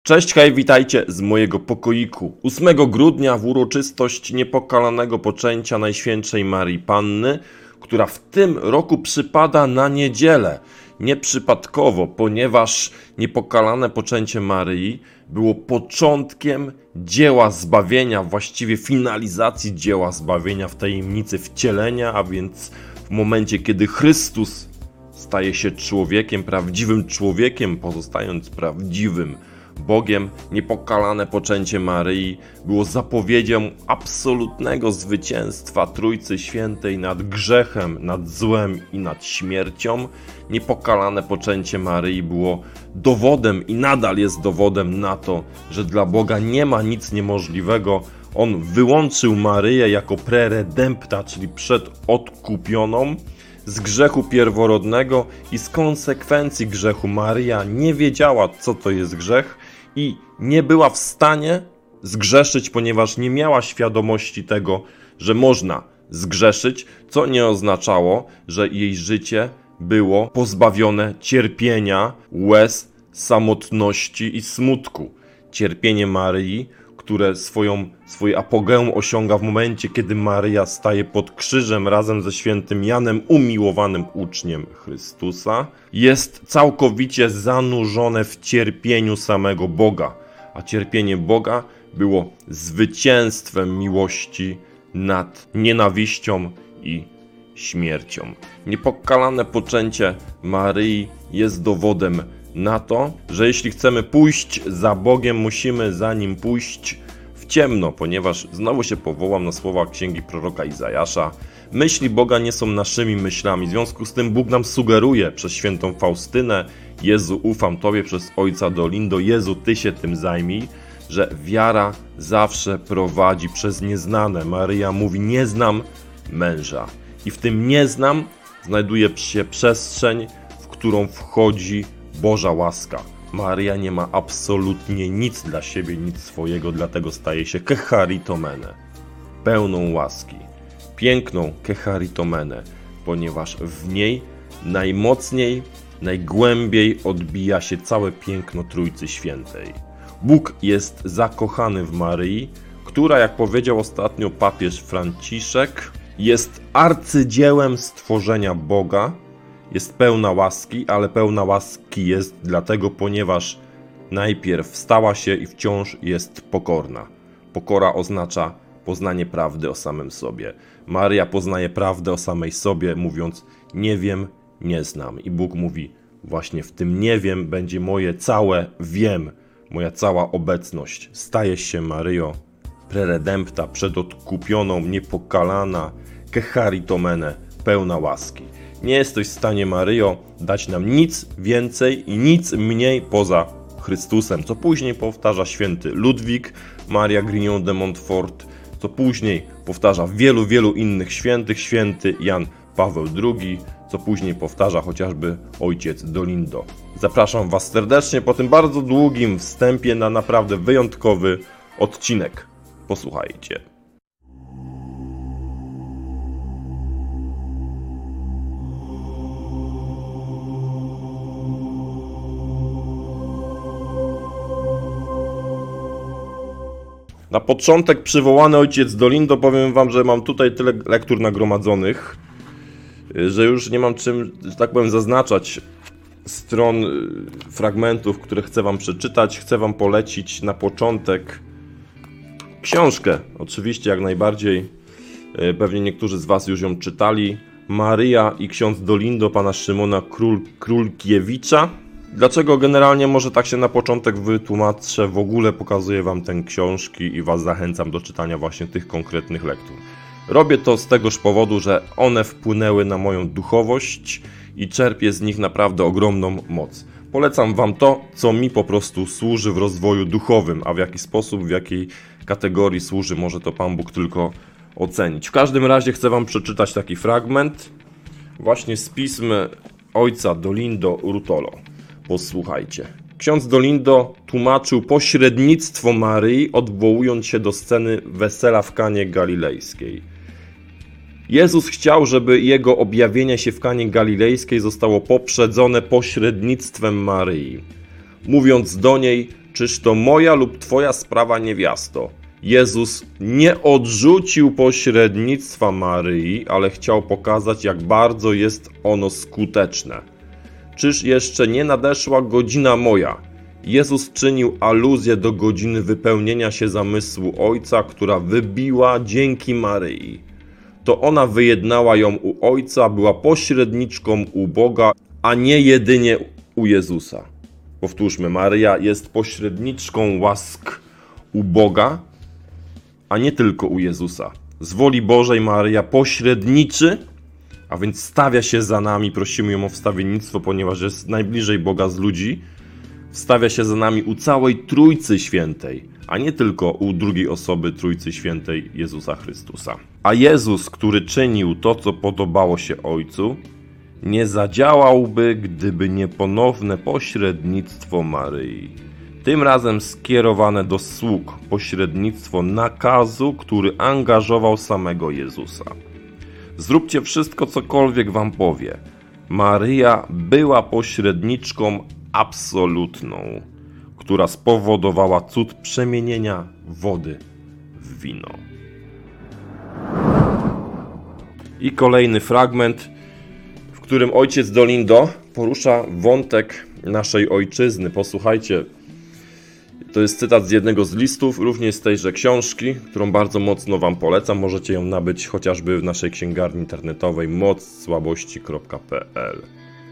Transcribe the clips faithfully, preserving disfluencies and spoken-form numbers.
Cześć, hej, witajcie z mojego pokoiku. ósmego grudnia w uroczystość niepokalanego poczęcia Najświętszej Marii Panny, która w tym roku przypada na niedzielę. Nieprzypadkowo, ponieważ niepokalane poczęcie Maryi było początkiem dzieła zbawienia, właściwie finalizacji dzieła zbawienia w tajemnicy wcielenia, a więc w momencie, kiedy Chrystus staje się człowiekiem, prawdziwym człowiekiem, pozostając prawdziwym Bogiem. Niepokalane poczęcie Maryi było zapowiedzią absolutnego zwycięstwa Trójcy Świętej nad grzechem, nad złem i nad śmiercią. Niepokalane poczęcie Maryi było dowodem i nadal jest dowodem na to, że dla Boga nie ma nic niemożliwego. On wyłączył Maryję jako preredempta, czyli przedodkupioną, z grzechu pierworodnego i z konsekwencji grzechu. Maryja nie wiedziała, co to jest grzech i nie była w stanie zgrzeszyć, ponieważ nie miała świadomości tego, że można zgrzeszyć, co nie oznaczało, że jej życie było pozbawione cierpienia, łez, samotności i smutku. Cierpienie Maryi, które swoją, swoje apogeum osiąga w momencie, kiedy Maryja staje pod krzyżem razem ze świętym Janem, umiłowanym uczniem Chrystusa, jest całkowicie zanurzone w cierpieniu samego Boga. A cierpienie Boga było zwycięstwem miłości nad nienawiścią i śmiercią. Niepokalane poczęcie Maryi jest dowodem na to, że jeśli chcemy pójść za Bogiem, musimy za Nim pójść w ciemno, ponieważ znowu się powołam na słowa księgi proroka Izajasza. Myśli Boga nie są naszymi myślami, w związku z tym Bóg nam sugeruje przez świętą Faustynę: Jezu, ufam Tobie, przez ojca Dolindo: Jezu, Ty się tym zajmij, że wiara zawsze prowadzi przez nieznane. Maryja mówi: nie znam męża. I w tym nie znam znajduje się przestrzeń, w którą wchodzi Boża łaska. Maryja nie ma absolutnie nic dla siebie, nic swojego, dlatego staje się kecharitomene, pełną łaski, piękną kecharitomene, ponieważ w niej najmocniej, najgłębiej odbija się całe piękno Trójcy Świętej. Bóg jest zakochany w Maryi, która, jak powiedział ostatnio papież Franciszek, jest arcydziełem stworzenia Boga. Jest pełna łaski, ale pełna łaski jest dlatego, ponieważ najpierw stała się i wciąż jest pokorna. Pokora oznacza poznanie prawdy o samym sobie. Maryja poznaje prawdę o samej sobie, mówiąc: nie wiem, nie znam. I Bóg mówi: właśnie w tym nie wiem będzie moje całe wiem, moja cała obecność. Stajesz się, Maryjo, preredempta, przedodkupioną, niepokalana, kecharitomene, pełna łaski. Nie jesteś w stanie, Maryjo, dać nam nic więcej i nic mniej poza Chrystusem, co później powtarza święty Ludwik Maria Grignon de Montfort, co później powtarza wielu, wielu innych świętych, święty Jan Paweł drugi, co później powtarza chociażby ojciec Dolindo. Zapraszam Was serdecznie po tym bardzo długim wstępie na naprawdę wyjątkowy odcinek. Posłuchajcie. Na początek przywołany ojciec Dolindo, powiem Wam, że mam tutaj tyle lektur nagromadzonych, że już nie mam czym, że tak powiem, zaznaczać stron fragmentów, które chcę Wam przeczytać. Chcę Wam polecić na początek książkę, oczywiście jak najbardziej, pewnie niektórzy z Was już ją czytali. Maryja i ksiądz Dolindo pana Szymona Król, Królkiewicza. Dlaczego generalnie może tak się na początek wytłumaczę, w ogóle pokazuję Wam te książki i Was zachęcam do czytania właśnie tych konkretnych lektur. Robię to z tegoż powodu, że one wpłynęły na moją duchowość i czerpię z nich naprawdę ogromną moc. Polecam Wam to, co mi po prostu służy w rozwoju duchowym, a w jaki sposób, w jakiej kategorii służy, może to Pan Bóg tylko ocenić. W każdym razie chcę Wam przeczytać taki fragment właśnie z pism ojca Dolindo Rutolo. Posłuchajcie. Ksiądz Dolindo tłumaczył pośrednictwo Maryi, odwołując się do sceny wesela w Kanie Galilejskiej. Jezus chciał, żeby Jego objawienie się w Kanie Galilejskiej zostało poprzedzone pośrednictwem Maryi. Mówiąc do niej: Czyż to moja lub twoja sprawa, niewiasto? Jezus nie odrzucił pośrednictwa Maryi, ale chciał pokazać, jak bardzo jest ono skuteczne. Czyż jeszcze nie nadeszła godzina moja? Jezus czynił aluzję do godziny wypełnienia się zamysłu Ojca, która wybiła dzięki Maryi. To ona wyjednała ją u Ojca, była pośredniczką u Boga, a nie jedynie u Jezusa. Powtórzmy, Maryja jest pośredniczką łask u Boga, a nie tylko u Jezusa. Z woli Bożej Maryja pośredniczy, a więc stawia się za nami, prosimy ją o wstawiennictwo, ponieważ jest najbliżej Boga z ludzi. Wstawia się za nami u całej Trójcy Świętej, a nie tylko u drugiej osoby Trójcy Świętej, Jezusa Chrystusa. A Jezus, który czynił to, co podobało się Ojcu, nie zadziałałby, gdyby nie ponowne pośrednictwo Maryi. Tym razem skierowane do sług, pośrednictwo nakazu, który angażował samego Jezusa. Zróbcie wszystko, cokolwiek wam powie. Maryja była pośredniczką absolutną, która spowodowała cud przemienienia wody w wino. I kolejny fragment, w którym ojciec Dolindo porusza wątek naszej ojczyzny. Posłuchajcie, to jest cytat z jednego z listów, również z tejże książki, którą bardzo mocno wam polecam. Możecie ją nabyć chociażby w naszej księgarni internetowej moc słabości kropka p l.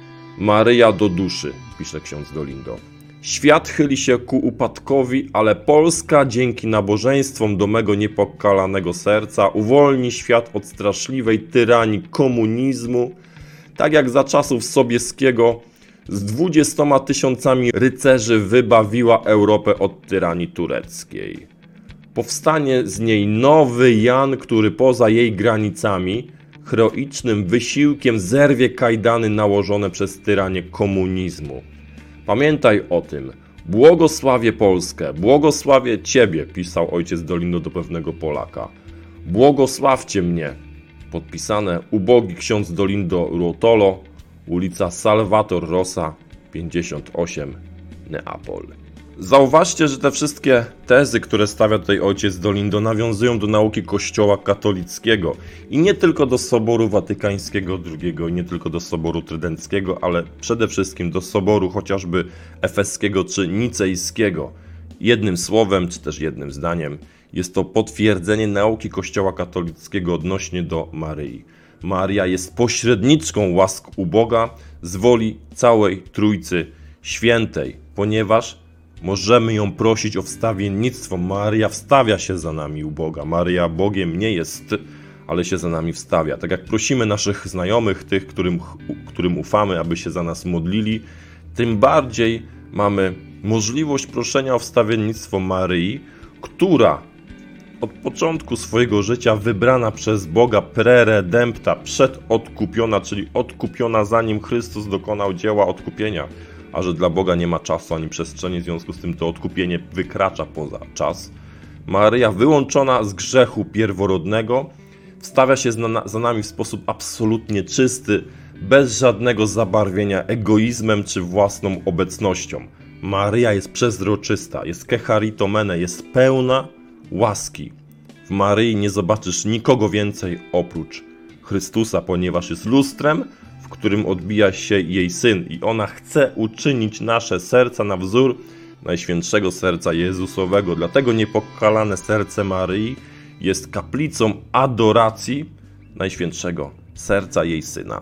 Maryja do duszy, pisze ksiądz Dolindo. Świat chyli się ku upadkowi, ale Polska dzięki nabożeństwom do mego niepokalanego serca uwolni świat od straszliwej tyranii komunizmu, tak jak za czasów Sobieskiego z dwudziestoma tysiącami rycerzy wybawiła Europę od tyranii tureckiej. Powstanie z niej nowy Jan, który poza jej granicami heroicznym wysiłkiem zerwie kajdany nałożone przez tyranię komunizmu. Pamiętaj o tym. Błogosławię Polskę, błogosławię Ciebie, pisał ojciec Dolindo do pewnego Polaka. Błogosławcie mnie. Podpisane ubogi ksiądz Dolindo Ruotolo, ulica Salvator Rosa, pięćdziesiąt osiem, Neapol. Zauważcie, że te wszystkie tezy, które stawia tutaj ojciec Dolindo, nawiązują do nauki Kościoła katolickiego i nie tylko do Soboru Watykańskiego drugiego, i nie tylko do Soboru Trydenckiego, ale przede wszystkim do Soboru chociażby Efeskiego czy Nicejskiego. Jednym słowem, czy też jednym zdaniem, jest to potwierdzenie nauki Kościoła katolickiego odnośnie do Maryi. Maria jest pośredniczką łask u Boga z woli całej Trójcy Świętej, ponieważ możemy ją prosić o wstawiennictwo. Maria wstawia się za nami u Boga. Maria Bogiem nie jest, ale się za nami wstawia. Tak jak prosimy naszych znajomych, tych, którym, którym ufamy, aby się za nas modlili, tym bardziej mamy możliwość proszenia o wstawiennictwo Maryi, która od początku swojego życia wybrana przez Boga preredempta, przedodkupiona, czyli odkupiona zanim Chrystus dokonał dzieła odkupienia, a że dla Boga nie ma czasu ani przestrzeni, w związku z tym to odkupienie wykracza poza czas. Maryja wyłączona z grzechu pierworodnego wstawia się za nami w sposób absolutnie czysty, bez żadnego zabarwienia egoizmem czy własną obecnością. Maryja jest przezroczysta, jest kecharitomene, jest pełna łaski. W Maryi nie zobaczysz nikogo więcej oprócz Chrystusa, ponieważ jest lustrem, w którym odbija się jej Syn i ona chce uczynić nasze serca na wzór Najświętszego Serca Jezusowego. Dlatego niepokalane serce Maryi jest kaplicą adoracji Najświętszego Serca jej Syna.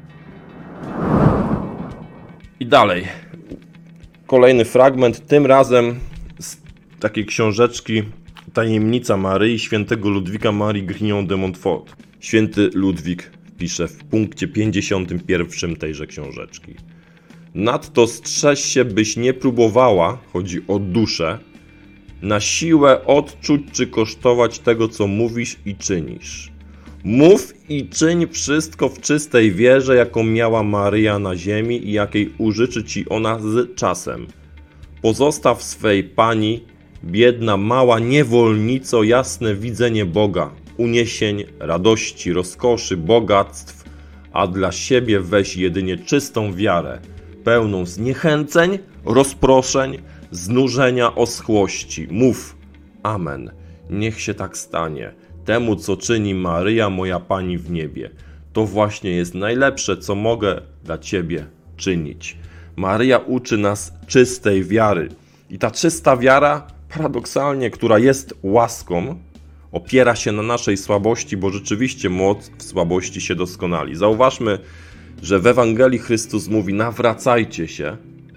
I dalej. Kolejny fragment, tym razem z takiej książeczki Tajemnica Maryi świętego Ludwika Marii Grignon de Montfort. Święty Ludwik pisze w punkcie pięćdziesiątym pierwszym tejże książeczki. Nadto strzeż się, byś nie próbowała, chodzi o duszę, na siłę odczuć czy kosztować tego, co mówisz i czynisz. Mów i czyń wszystko w czystej wierze, jaką miała Maryja na ziemi i jakiej użyczy ci ona z czasem. Pozostaw swej Pani, biedna, mała niewolnico, jasne widzenie Boga, uniesień, radości, rozkoszy, bogactw, a dla siebie weź jedynie czystą wiarę, pełną zniechęceń, rozproszeń, znużenia, oschłości. Mów amen. Niech się tak stanie. Temu, co czyni Maryja, moja Pani w niebie. To właśnie jest najlepsze, co mogę dla Ciebie czynić. Maryja uczy nas czystej wiary. I ta czysta wiara, paradoksalnie, która jest łaską, opiera się na naszej słabości, bo rzeczywiście moc w słabości się doskonali. Zauważmy, że w Ewangelii Chrystus mówi: nawracajcie się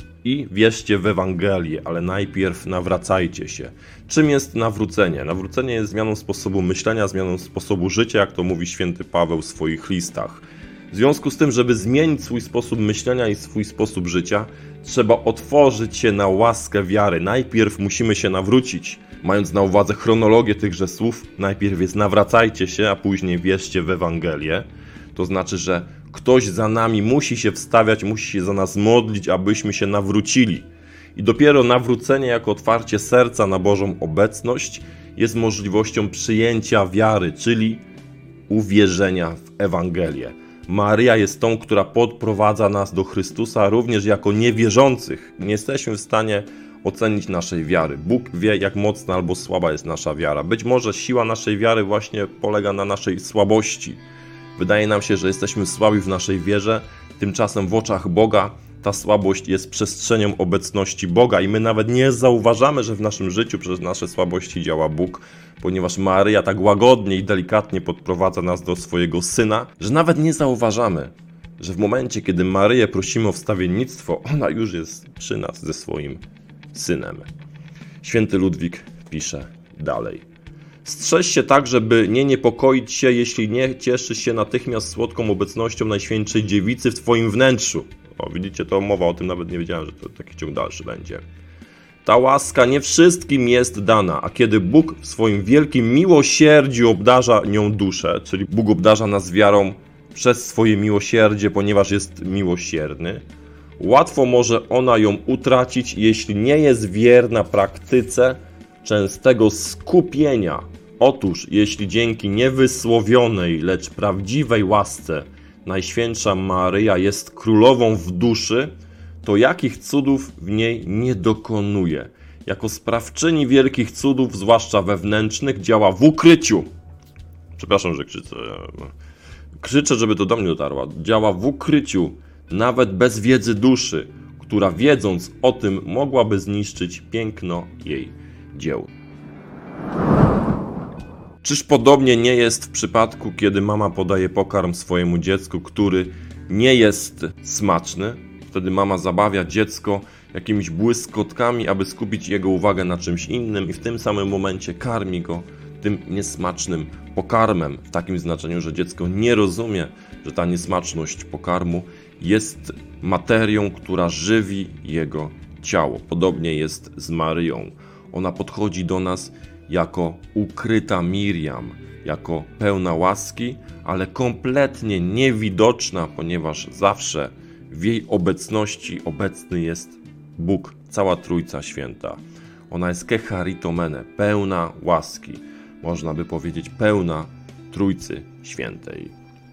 i wierzcie w Ewangelię, ale najpierw nawracajcie się. Czym jest nawrócenie? Nawrócenie jest zmianą sposobu myślenia, zmianą sposobu życia, jak to mówi święty Paweł w swoich listach. W związku z tym, żeby zmienić swój sposób myślenia i swój sposób życia, trzeba otworzyć się na łaskę wiary. Najpierw musimy się nawrócić. Mając na uwadze chronologię tychże słów, najpierw jest nawracajcie się, a później wierzcie w Ewangelię. To znaczy, że ktoś za nami musi się wstawiać, musi się za nas modlić, abyśmy się nawrócili. I dopiero nawrócenie jako otwarcie serca na Bożą obecność jest możliwością przyjęcia wiary, czyli uwierzenia w Ewangelię. Maryja jest tą, która podprowadza nas do Chrystusa, również jako niewierzących. Nie jesteśmy w stanie ocenić naszej wiary. Bóg wie, jak mocna albo słaba jest nasza wiara. Być może siła naszej wiary właśnie polega na naszej słabości. Wydaje nam się, że jesteśmy słabi w naszej wierze, tymczasem w oczach Boga ta słabość jest przestrzenią obecności Boga i my nawet nie zauważamy, że w naszym życiu przez nasze słabości działa Bóg, ponieważ Maryja tak łagodnie i delikatnie podprowadza nas do swojego Syna, że nawet nie zauważamy, że w momencie, kiedy Maryję prosimy o wstawiennictwo, ona już jest przy nas ze swoim Synem. Święty Ludwik pisze dalej. Strzeż się tak, żeby nie niepokoić się, jeśli nie cieszysz się natychmiast słodką obecnością Najświętszej Dziewicy w Twoim wnętrzu. O, widzicie, to mowa o tym, nawet nie wiedziałem, że to taki ciąg dalszy będzie. Ta łaska nie wszystkim jest dana, a kiedy Bóg w swoim wielkim miłosierdziu obdarza nią duszę, czyli Bóg obdarza nas wiarą przez swoje miłosierdzie, ponieważ jest miłosierny, łatwo może ona ją utracić, jeśli nie jest wierna praktyce częstego skupienia. Otóż, jeśli dzięki niewysłowionej, lecz prawdziwej łasce Najświętsza Maryja jest królową w duszy, to jakich cudów w niej nie dokonuje. Jako sprawczyni wielkich cudów, zwłaszcza wewnętrznych, działa w ukryciu. Przepraszam, że krzyczę. Krzyczę, żeby to do mnie dotarło. Działa w ukryciu, nawet bez wiedzy duszy, która wiedząc o tym mogłaby zniszczyć piękno jej dzieł. Czyż podobnie nie jest w przypadku, kiedy mama podaje pokarm swojemu dziecku, który nie jest smaczny? Wtedy mama zabawia dziecko jakimiś błyskotkami, aby skupić jego uwagę na czymś innym i w tym samym momencie karmi go tym niesmacznym pokarmem. W takim znaczeniu, że dziecko nie rozumie, że ta niesmaczność pokarmu jest materią, która żywi jego ciało. Podobnie jest z Maryją. Ona podchodzi do nas jako ukryta Miriam, jako pełna łaski, ale kompletnie niewidoczna, ponieważ zawsze w jej obecności obecny jest Bóg, cała Trójca Święta. Ona jest kecharitomene, pełna łaski, można by powiedzieć pełna Trójcy Świętej.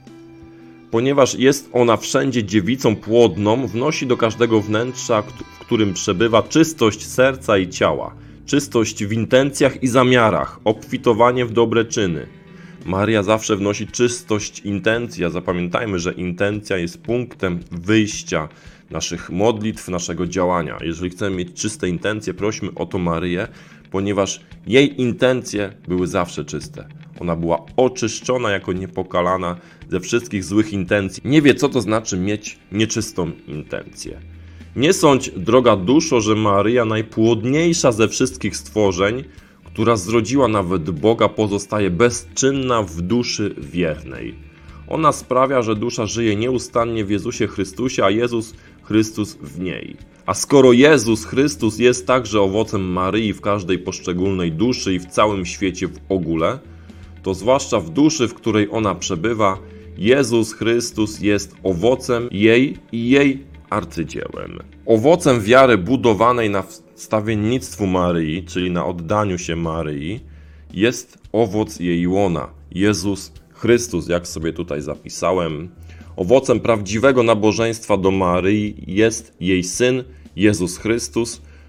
Ponieważ jest ona wszędzie dziewicą płodną, wnosi do każdego wnętrza, w którym przebywa, czystość serca i ciała, czystość w intencjach i zamiarach, obfitowanie w dobre czyny. Maryja zawsze wnosi czystość intencji, a zapamiętajmy, że intencja jest punktem wyjścia naszych modlitw, naszego działania. Jeżeli chcemy mieć czyste intencje, prośmy o to Maryję, ponieważ jej intencje były zawsze czyste. Ona była oczyszczona jako niepokalana ze wszystkich złych intencji. Nie wie, co to znaczy mieć nieczystą intencję. Nie sądź, droga duszo, że Maryja, najpłodniejsza ze wszystkich stworzeń, która zrodziła nawet Boga, pozostaje bezczynna w duszy wiernej. Ona sprawia, że dusza żyje nieustannie w Jezusie Chrystusie, a Jezus Chrystus w niej. A skoro Jezus Chrystus jest także owocem Maryi w każdej poszczególnej duszy i w całym świecie w ogóle, to zwłaszcza w duszy, w której ona przebywa, Jezus Chrystus jest owocem jej i jej arcydziełem. Owocem wiary budowanej na wstawiennictwu Maryi, czyli na oddaniu się Maryi, jest owoc jej łona, Jezus Chrystus, jak sobie tutaj zapisałem. Owocem prawdziwego nabożeństwa do Maryi jest jej Syn, Jezus Chrystus,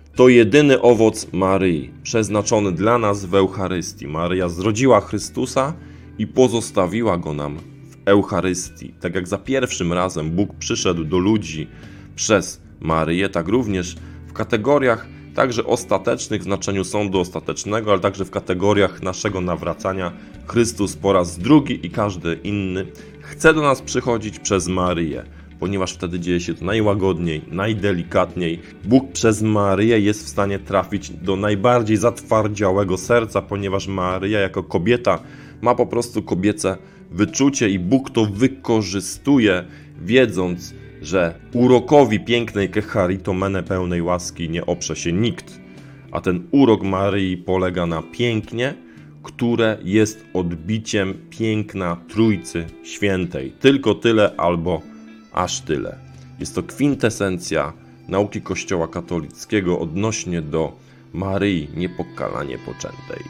To jedyny owoc Maryi, przeznaczony dla nas w Eucharystii. Maryja zrodziła Chrystusa i pozostawiła go nam w Eucharystii. Tak jak za pierwszym razem Bóg przyszedł do ludzi przez Maryję, tak również w kategoriach także ostatecznych, w znaczeniu sądu ostatecznego, ale także w kategoriach naszego nawracania, Chrystus po raz drugi i każdy inny chce do nas przychodzić przez Maryję, ponieważ wtedy dzieje się to najłagodniej, najdelikatniej. Bóg przez Maryję jest w stanie trafić do najbardziej zatwardziałego serca, ponieważ Maryja jako kobieta ma po prostu kobiece wyczucie i Bóg to wykorzystuje, wiedząc, że urokowi pięknej Kecharitomene pełnej łaski nie oprze się nikt, a ten urok Maryi polega na pięknie, które jest odbiciem piękna Trójcy Świętej. Tylko tyle albo aż tyle. Jest to kwintesencja nauki Kościoła katolickiego odnośnie do Maryi niepokalanie poczętej.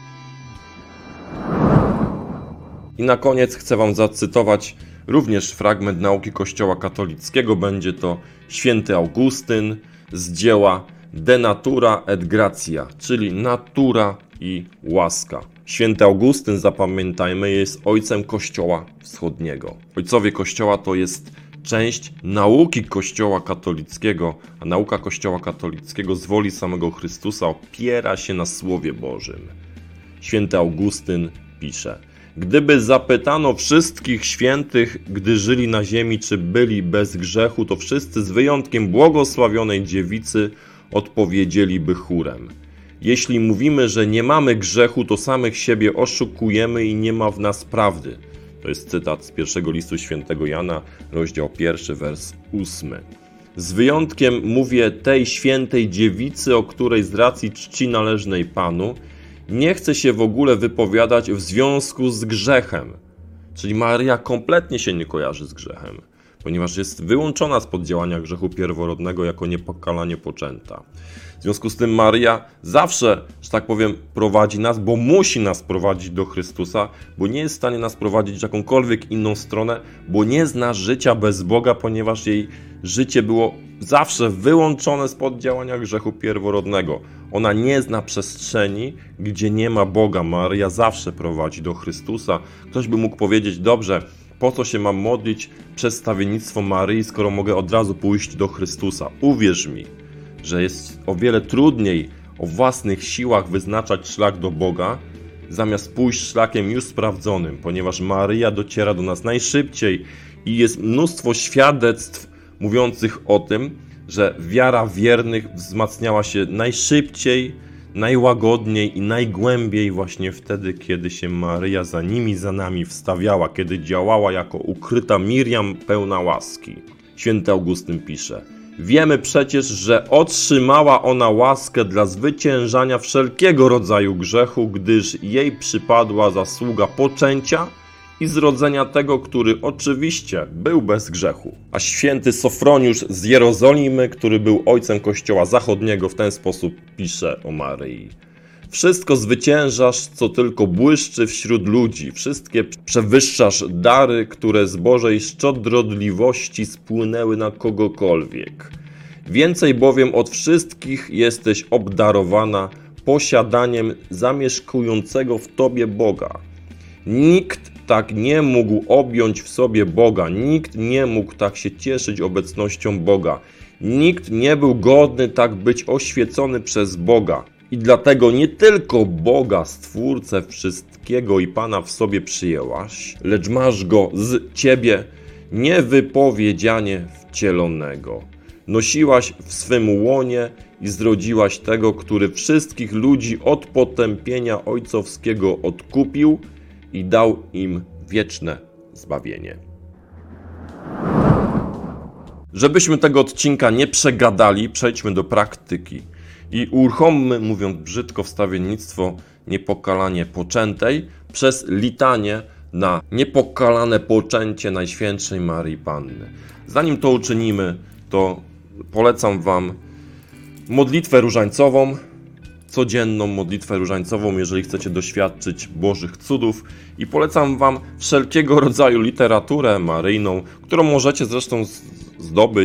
I na koniec chcę Wam zacytować również fragment nauki Kościoła katolickiego. Będzie to święty Augustyn z dzieła De Natura et Gratia, czyli natura i łaska. Święty Augustyn, zapamiętajmy, jest ojcem Kościoła Wschodniego. Ojcowie Kościoła to jest część nauki Kościoła katolickiego, a nauka Kościoła katolickiego z woli samego Chrystusa opiera się na Słowie Bożym. Święty Augustyn pisze: gdyby zapytano wszystkich świętych, gdy żyli na ziemi, czy byli bez grzechu, to wszyscy z wyjątkiem błogosławionej dziewicy odpowiedzieliby chórem: jeśli mówimy, że nie mamy grzechu, to samych siebie oszukujemy i nie ma w nas prawdy. To jest cytat z pierwszego listu świętego Jana, rozdział pierwszy, wers ósmy. Z wyjątkiem, mówię, tej świętej dziewicy, o której z racji czci należnej Panu nie chce się w ogóle wypowiadać w związku z grzechem. Czyli Maryja kompletnie się nie kojarzy z grzechem, ponieważ jest wyłączona spod działania grzechu pierworodnego jako niepokalanie poczęta. W związku z tym Maryja zawsze, że tak powiem, prowadzi nas, bo musi nas prowadzić do Chrystusa, bo nie jest w stanie nas prowadzić w jakąkolwiek inną stronę, bo nie zna życia bez Boga, ponieważ jej życie było zawsze wyłączone spod działania grzechu pierworodnego. Ona nie zna przestrzeni, gdzie nie ma Boga. Maryja zawsze prowadzi do Chrystusa. Ktoś by mógł powiedzieć: dobrze, po co się mam modlić przez stawiennictwo Maryi, skoro mogę od razu pójść do Chrystusa? Uwierz mi, że jest o wiele trudniej o własnych siłach wyznaczać szlak do Boga, zamiast pójść szlakiem już sprawdzonym, ponieważ Maryja dociera do nas najszybciej i jest mnóstwo świadectw mówiących o tym, że wiara wiernych wzmacniała się najszybciej, najłagodniej i najgłębiej właśnie wtedy, kiedy się Maryja za nimi, za nami wstawiała, kiedy działała jako ukryta Miriam pełna łaski. Święty Augustyn pisze: wiemy przecież, że otrzymała ona łaskę dla zwyciężania wszelkiego rodzaju grzechu, gdyż jej przypadła zasługa poczęcia i zrodzenia tego, który oczywiście był bez grzechu. A święty Sofroniusz z Jerozolimy, który był ojcem Kościoła Zachodniego, w ten sposób pisze o Maryi: wszystko zwyciężasz, co tylko błyszczy wśród ludzi, wszystkie przewyższasz dary, które z Bożej szczodrobliwości spłynęły na kogokolwiek. Więcej bowiem od wszystkich jesteś obdarowana posiadaniem zamieszkującego w Tobie Boga. Nikt tak nie mógł objąć w sobie Boga, nikt nie mógł tak się cieszyć obecnością Boga, nikt nie był godny tak być oświecony przez Boga. I dlatego nie tylko Boga, Stwórcę wszystkiego i Pana w sobie przyjęłaś, lecz masz Go z Ciebie niewypowiedzianie wcielonego. Nosiłaś w swym łonie i zrodziłaś tego, który wszystkich ludzi od potępienia ojcowskiego odkupił i dał im wieczne zbawienie. Żebyśmy tego odcinka nie przegadali, przejdźmy do praktyki i uruchommy, mówiąc brzydko, wstawiennictwo niepokalanie poczętej przez litanie na niepokalane poczęcie Najświętszej Maryi Panny. Zanim to uczynimy, to polecam Wam modlitwę różańcową, codzienną modlitwę różańcową, jeżeli chcecie doświadczyć Bożych cudów, i polecam Wam wszelkiego rodzaju literaturę maryjną, którą możecie zresztą zdobyć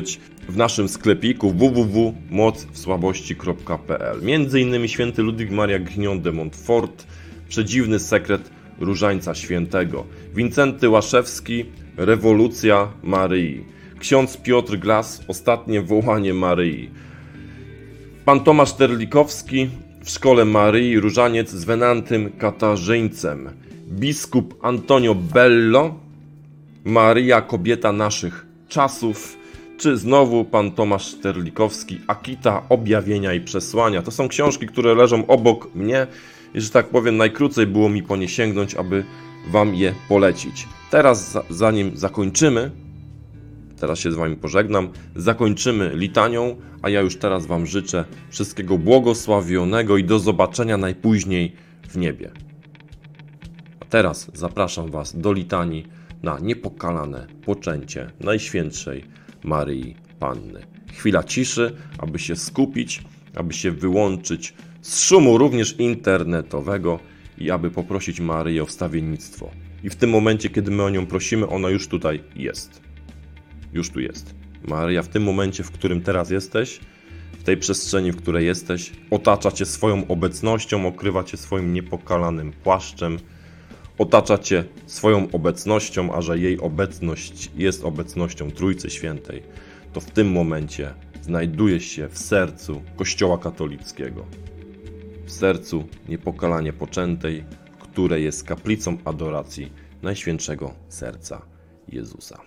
w naszym sklepiku w w w kropka moc w słabości kropka p l. Między innymi święty Ludwik Maria Grignon de Montfort, Przedziwny sekret Różańca Świętego, Wincenty Łaszewski, Rewolucja Maryi, ksiądz Piotr Glas, Ostatnie wołanie Maryi, pan Tomasz Terlikowski, W szkole Maryi, Różaniec z Wenantym Katarzyńcem, biskup Antonio Bello, Maryja, kobieta naszych czasów, czy znowu pan Tomasz Terlikowski, Akita, Objawienia i Przesłania. To są książki, które leżą obok mnie i, że tak powiem, najkrócej było mi po nie sięgnąć, aby wam je polecić. Teraz, zanim zakończymy, teraz się z wami pożegnam, zakończymy litanią, a ja już teraz wam życzę wszystkiego błogosławionego i do zobaczenia najpóźniej w niebie. A teraz zapraszam was do litanii na niepokalane poczęcie Najświętszej Maryi Panny. Chwila ciszy, aby się skupić, aby się wyłączyć z szumu również internetowego i aby poprosić Maryję o wstawiennictwo. I w tym momencie, kiedy my o nią prosimy, ona już tutaj jest. Już tu jest. Maryja w tym momencie, w którym teraz jesteś, w tej przestrzeni, w której jesteś, otacza cię swoją obecnością, okrywa cię swoim niepokalanym płaszczem, otacza cię swoją obecnością, a że jej obecność jest obecnością Trójcy Świętej, to w tym momencie znajdujesz się w sercu Kościoła katolickiego. W sercu niepokalanie poczętej, które jest kaplicą adoracji Najświętszego Serca Jezusa.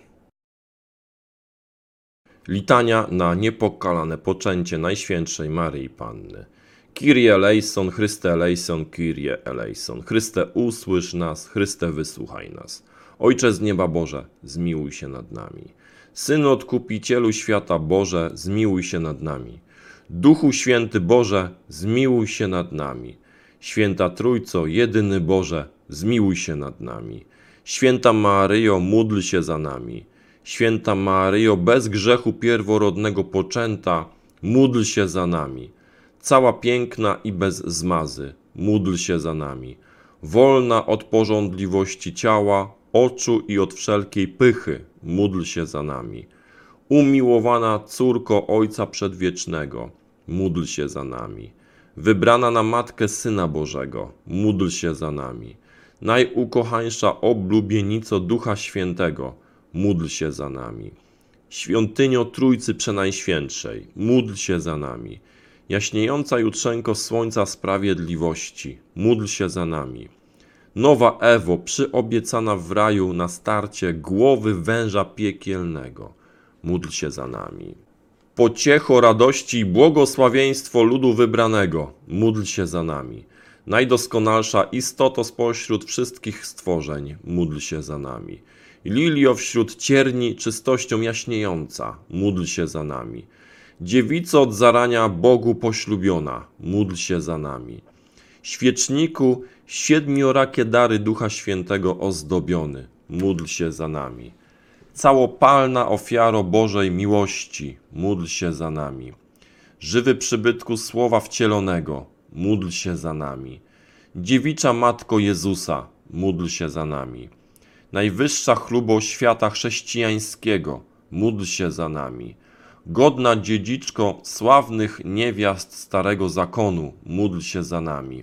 Litania na niepokalane poczęcie Najświętszej Maryi Panny. Kyrie eleison, Chryste eleison, Kyrie eleison. Chryste, usłysz nas, Chryste, wysłuchaj nas. Ojcze z nieba Boże, zmiłuj się nad nami. Synu Odkupicielu świata Boże, zmiłuj się nad nami. Duchu Święty Boże, zmiłuj się nad nami. Święta Trójco, jedyny Boże, zmiłuj się nad nami. Święta Maryjo, módl się za nami. Święta Maryjo, bez grzechu pierworodnego poczęta, módl się za nami. Cała piękna i bez zmazy, módl się za nami. Wolna od pożądliwości ciała, oczu i od wszelkiej pychy, módl się za nami. Umiłowana córko Ojca Przedwiecznego, módl się za nami. Wybrana na Matkę Syna Bożego, módl się za nami. Najukochańsza oblubienico Ducha Świętego, módl się za nami. Świątynio Trójcy Przenajświętszej, módl się za nami. Jaśniejąca jutrzenko Słońca Sprawiedliwości, módl się za nami. Nowa Ewo, przyobiecana w raju na starcie głowy węża piekielnego, módl się za nami. Pociecho radości i błogosławieństwo ludu wybranego, módl się za nami. Najdoskonalsza istoto spośród wszystkich stworzeń, módl się za nami. Lilio wśród cierni czystością jaśniejąca, módl się za nami. Dziewico od zarania Bogu poślubiona, módl się za nami. Świeczniku, siedmiorakie dary Ducha Świętego ozdobiony, módl się za nami. Całopalna ofiaro Bożej miłości, módl się za nami. Żywy przybytku Słowa Wcielonego, módl się za nami. Dziewicza Matko Jezusa, módl się za nami. Najwyższa chlubo świata chrześcijańskiego, módl się za nami. Godna dziedziczko sławnych niewiast Starego Zakonu, módl się za nami.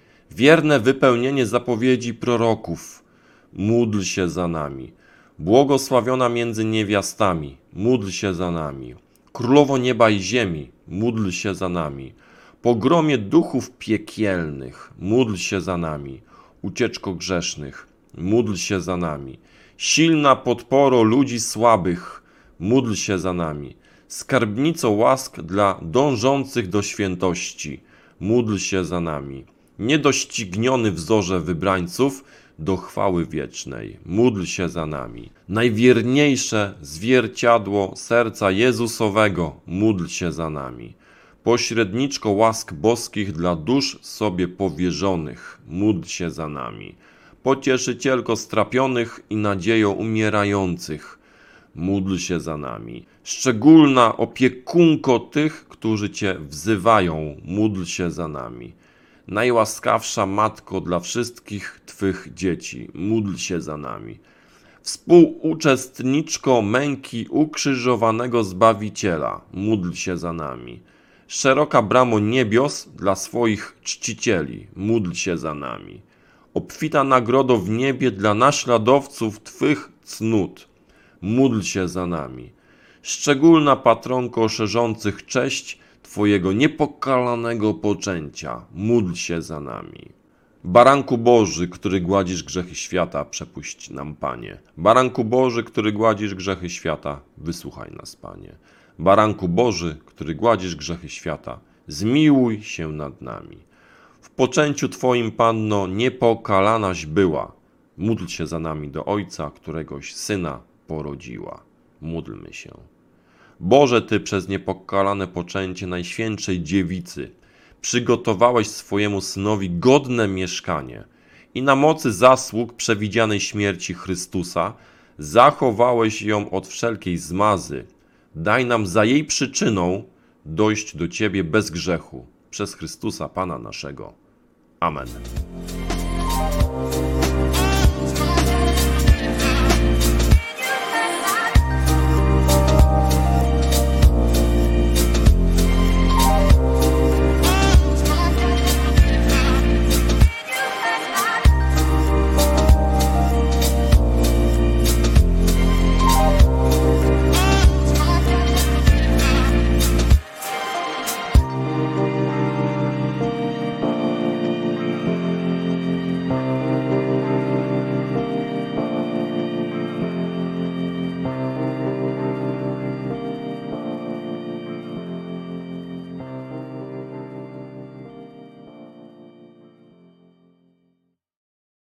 Wierne wypełnienie zapowiedzi proroków, módl się za nami. Błogosławiona między niewiastami, módl się za nami. Królowo nieba i ziemi, módl się za nami. Pogromie duchów piekielnych, módl się za nami. Ucieczko grzesznych, módl się za nami. Silna podporo ludzi słabych, módl się za nami. Skarbnico łask dla dążących do świętości, módl się za nami. Niedościgniony wzorze wybrańców do chwały wiecznej, módl się za nami. Najwierniejsze zwierciadło serca Jezusowego, módl się za nami. Pośredniczko łask boskich dla dusz sobie powierzonych, módl się za nami. Pocieszycielko strapionych i nadzieją umierających, módl się za nami. Szczególna opiekunko tych, którzy Cię wzywają, módl się za nami. Najłaskawsza Matko dla wszystkich Twych dzieci, módl się za nami. Współuczestniczko męki ukrzyżowanego Zbawiciela, módl się za nami. Szeroka bramo niebios dla swoich czcicieli, módl się za nami. Obfita nagrodo w niebie dla naśladowców Twych cnót, módl się za nami. Szczególna patronko szerzących cześć Twojego niepokalanego poczęcia, módl się za nami. Baranku Boży, który gładzisz grzechy świata, przepuść nam, Panie. Baranku Boży, który gładzisz grzechy świata, wysłuchaj nas, Panie. Baranku Boży, który gładzisz grzechy świata, zmiłuj się nad nami. W poczęciu Twoim, Panno, niepokalanaś była. Módl się za nami do Ojca, któregoś Syna porodziła. Módlmy się. Boże, Ty przez niepokalane poczęcie Najświętszej Dziewicy przygotowałeś swojemu Synowi godne mieszkanie i na mocy zasług przewidzianej śmierci Chrystusa zachowałeś ją od wszelkiej zmazy. Daj nam za jej przyczyną dojść do Ciebie bez grzechu, przez Chrystusa Pana naszego. Amen.